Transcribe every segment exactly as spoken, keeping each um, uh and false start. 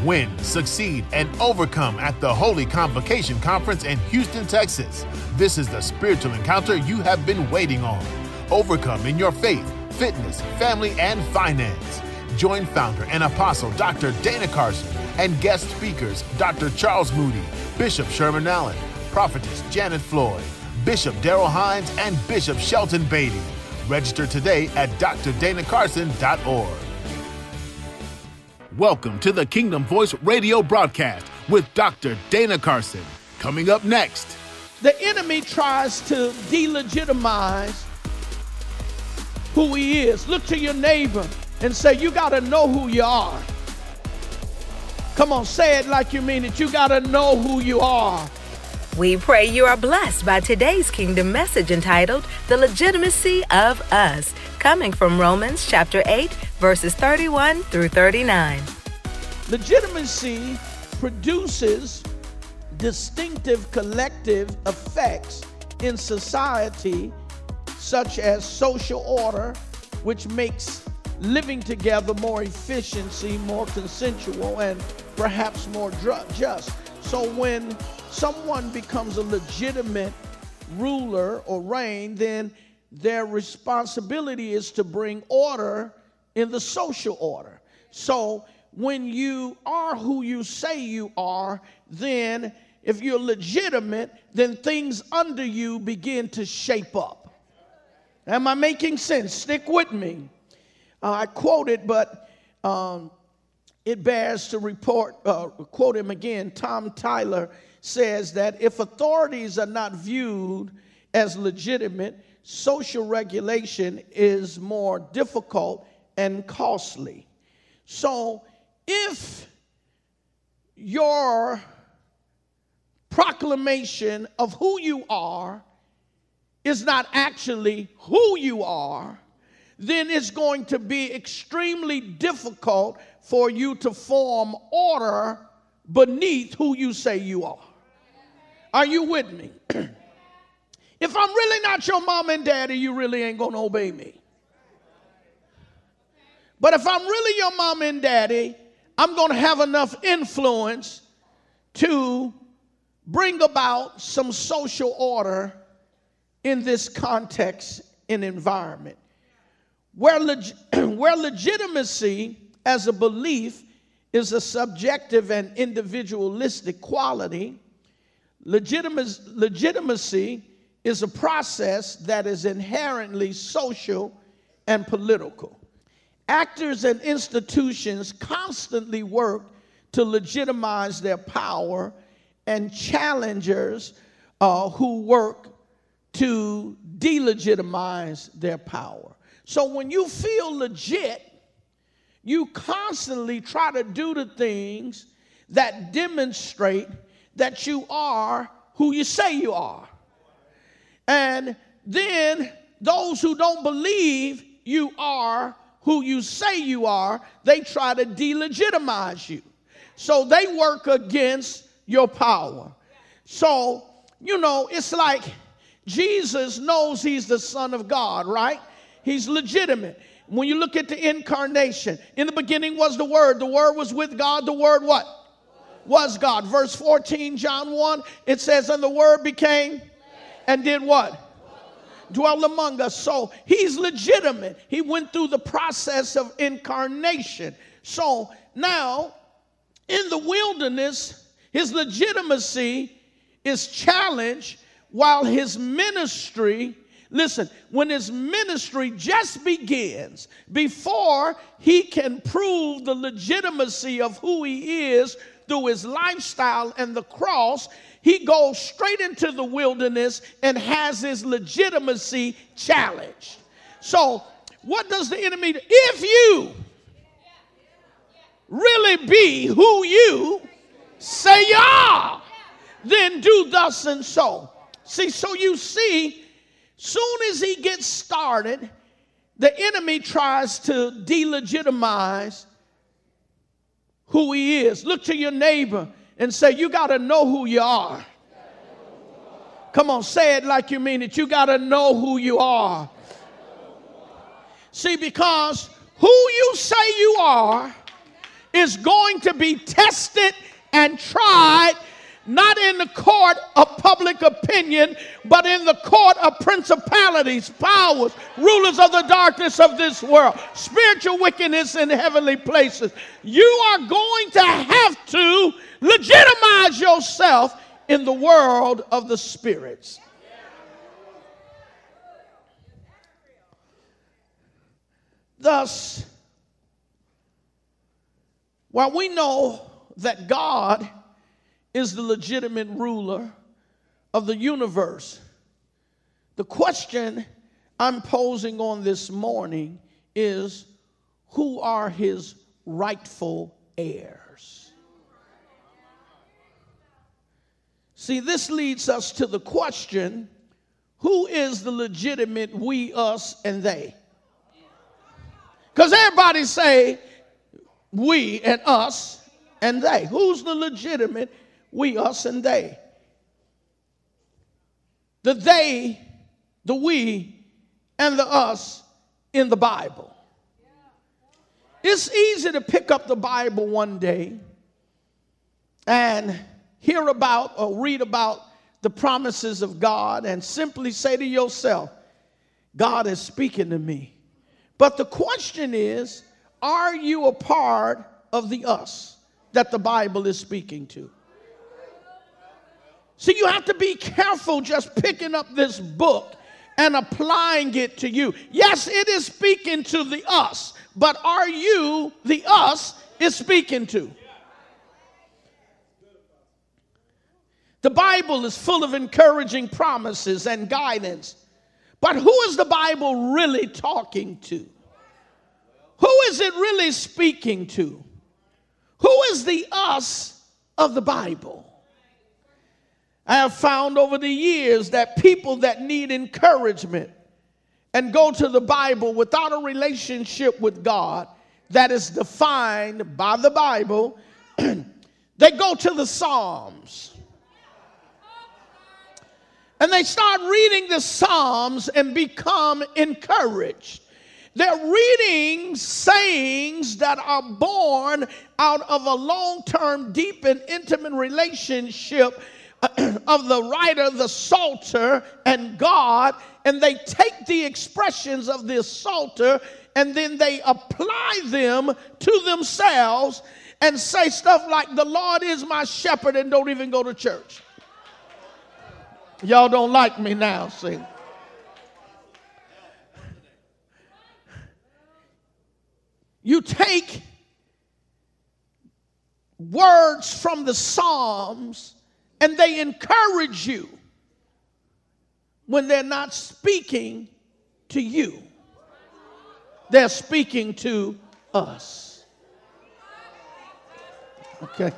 Win, succeed, and overcome at the Holy Convocation Conference in Houston, Texas. This is the spiritual encounter you have been waiting on. Overcome in your faith, fitness, family, and finance. Join founder and apostle Doctor Dana Carson and guest speakers Doctor Charles Moody, Bishop Sherman Allen, Prophetess Janet Floyd, Bishop Darrell Hines, and Bishop Shelton Beatty. Register today at d r dana carson dot org. Welcome to the Kingdom Voice radio broadcast with Doctor Dana Carson. Coming up next. The enemy tries to delegitimize who he is. Look to your neighbor and say, you got to know who you are. Come on, say it like you mean it. You got to know who you are. We pray you are blessed by today's kingdom message entitled, The Legitimacy of Us, coming from Romans chapter eight, verses thirty-one through thirty-nine. Legitimacy produces distinctive collective effects in society, such as social order, which makes living together more efficiency, more consensual, and perhaps more just. So when someone becomes a legitimate ruler or reign, then their responsibility is to bring order in the social order. So when you are who you say you are, then if you're legitimate, then things under you begin to shape up. Am I making sense? Stick with me. Uh, I quote it, but um, it bears to report, uh, quote him again. Tom Tyler says that if authorities are not viewed as legitimate, social regulation is more difficult and costly. So if your proclamation of who you are is not actually who you are, then it's going to be extremely difficult for you to form order beneath who you say you are. Are you with me? If I'm really not your mom and daddy, you really ain't going to obey me. But if I'm really your mom and daddy, I'm going to have enough influence to bring about some social order in this context and environment. Where, leg- where legitimacy as a belief is a subjective and individualistic quality, legitimacy, legitimacy is a process that is inherently social and political. Actors and institutions constantly work to legitimize their power, and challengers uh, who work to delegitimize their power. So when you feel legit, you constantly try to do the things that demonstrate that you are who you say you are. And then those who don't believe you are who you say you are, they try to delegitimize you. So they work against your power. So, you know, it's like Jesus knows he's the Son of God, right? He's legitimate. When you look at the incarnation, in the beginning was the Word. The Word was with God. The Word what? Was God. Verse fourteen, John one, it says, and the Word became and did what? Dwell among us. So he's legitimate. He went through the process of incarnation. So now in the wilderness, his legitimacy is challenged while his ministry, listen, when his ministry just begins, before he can prove the legitimacy of who he is through his lifestyle and the cross, he goes straight into the wilderness and has his legitimacy challenged. So what does the enemy do? If you really be who you say you are, then do thus and so. See, so you see, soon as he gets started, the enemy tries to delegitimize who he is. Look to your neighbor and say, you got to know who you are. Come on, say it like you mean it. You got to know who you are. See, because who you say you are is going to be tested and tried, not in the court of public opinion, but in the court of principalities, powers, rulers of the darkness of this world, spiritual wickedness in heavenly places. You are going to have to legitimize yourself in the world of the spirits. Thus, while we know that God is the legitimate ruler of the universe, the question I'm posing on this morning is, who are his rightful heirs? See, this leads us to the question, who is the legitimate we, us, and they? Because everybody say we and us and they. Who's the legitimate we, us, and they? The they, the we, and the us in the Bible. It's easy to pick up the Bible one day and hear about or read about the promises of God and simply say to yourself, God is speaking to me. But the question is, are you a part of the us that the Bible is speaking to? See, you have to be careful just picking up this book and applying it to you. Yes, it is speaking to the us, but are you the us it's speaking to? The Bible is full of encouraging promises and guidance. But who is the Bible really talking to? Who is it really speaking to? Who is the us of the Bible? I have found over the years that people that need encouragement and go to the Bible without a relationship with God that is defined by the Bible, they go to the Psalms. And they start reading the Psalms and become encouraged. They're reading sayings that are born out of a long-term, deep and intimate relationship of the writer, the psalter, and God. And they take the expressions of this psalter and then they apply them to themselves and say stuff like, the Lord is my shepherd, and don't even go to church. Y'all don't like me now, see. You take words from the Psalms and they encourage you when they're not speaking to you. They're speaking to us. Okay.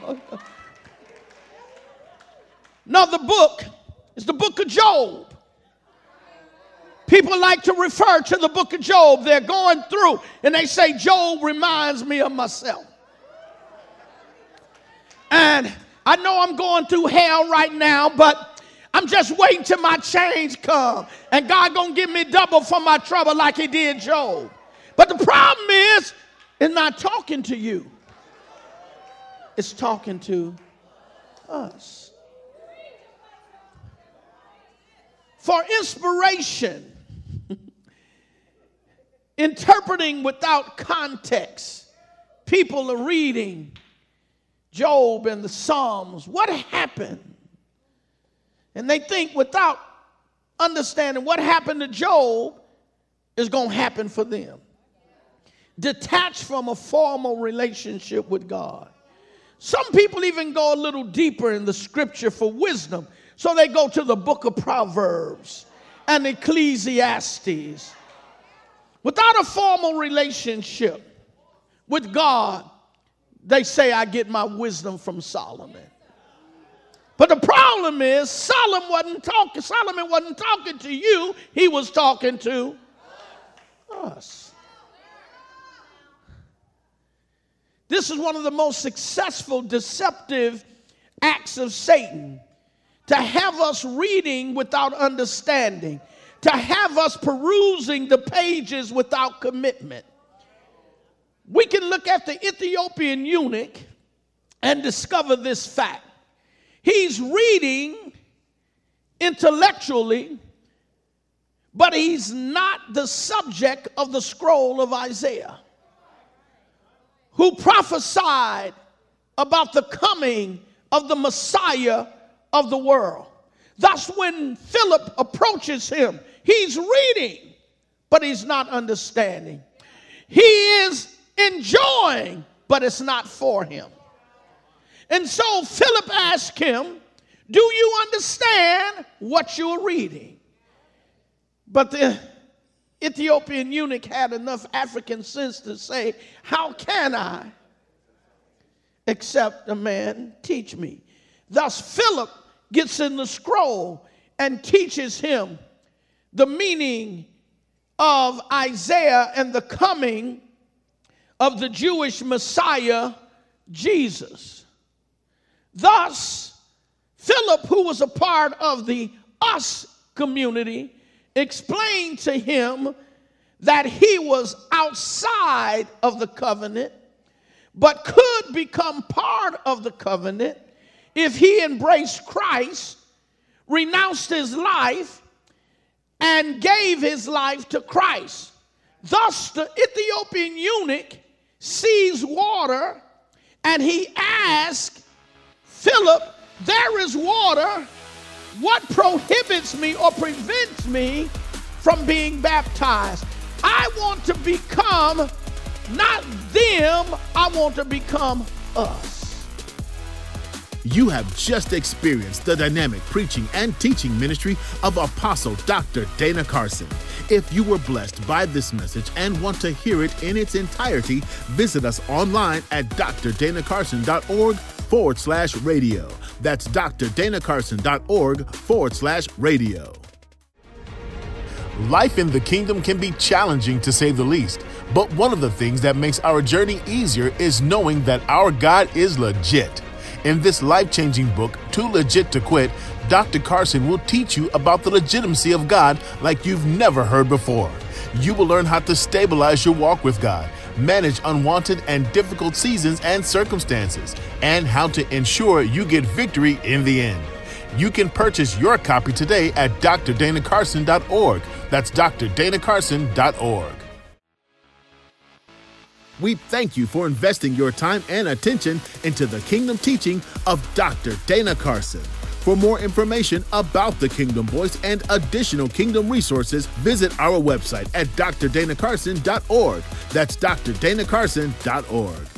Another book is the book of Job. People like to refer to the book of Job. They're going through and they say, Job reminds me of myself. And I know I'm going through hell right now, but I'm just waiting till my change come. And God gonna give me double for my trouble like he did Job. But the problem is, it's not talking to you. It's talking to us. For inspiration, interpreting without context, people are reading Job and the Psalms. What happened? And they think without understanding what happened to Job is going to happen for them. Detached from a formal relationship with God. Some people even go a little deeper in the scripture for wisdom. So they go to the book of Proverbs and Ecclesiastes. Without a formal relationship with God, they say, I get my wisdom from Solomon. But the problem is, Solomon wasn't talking, Solomon wasn't talking to you, he was talking to us. This is one of the most successful, deceptive acts of Satan. To have us reading without understanding. To have us perusing the pages without commitment. we can look at the Ethiopian eunuch and discover this fact. He's reading intellectually, but he's not the subject of the scroll of Isaiah, who prophesied about the coming of the Messiah of the world. Thus, when Philip approaches him, he's reading, but he's not understanding. He is enjoying, but it's not for him. And so Philip asked him, do you understand what you're reading? But the Ethiopian eunuch had enough African sense to say, how can I except a man teach me? Thus Philip gets in the scroll and teaches him the meaning of Isaiah and the coming of the Jewish Messiah, Jesus. Thus, Philip, who was a part of the us community, explained to him that he was outside of the covenant, but could become part of the covenant if he embraced Christ, renounced his life, and gave his life to Christ. Thus, the Ethiopian eunuch sees water, and he asks Philip, there is water. What prohibits me or prevents me from being baptized? I want to become not them, I want to become us. You have just experienced the dynamic preaching and teaching ministry of Apostle Doctor Dana Carson. If you were blessed by this message and want to hear it in its entirety, visit us online at drdanacarson.org forward slash radio. That's drdanacarson.org forward slash radio. Life in the kingdom can be challenging, to say the least. But one of the things that makes our journey easier is knowing that our God is legit. In this life-changing book, Too Legit to Quit, Doctor Carson will teach you about the legitimacy of God like you've never heard before. You will learn how to stabilize your walk with God, manage unwanted and difficult seasons and circumstances, and how to ensure you get victory in the end. You can purchase your copy today at d r dana carson dot org. That's d r dana carson dot org. We thank you for investing your time and attention into the kingdom teaching of Doctor Dana Carson. For more information about the Kingdom Voice and additional kingdom resources, visit our website at d r dana carson dot org. That's d r dana carson dot org.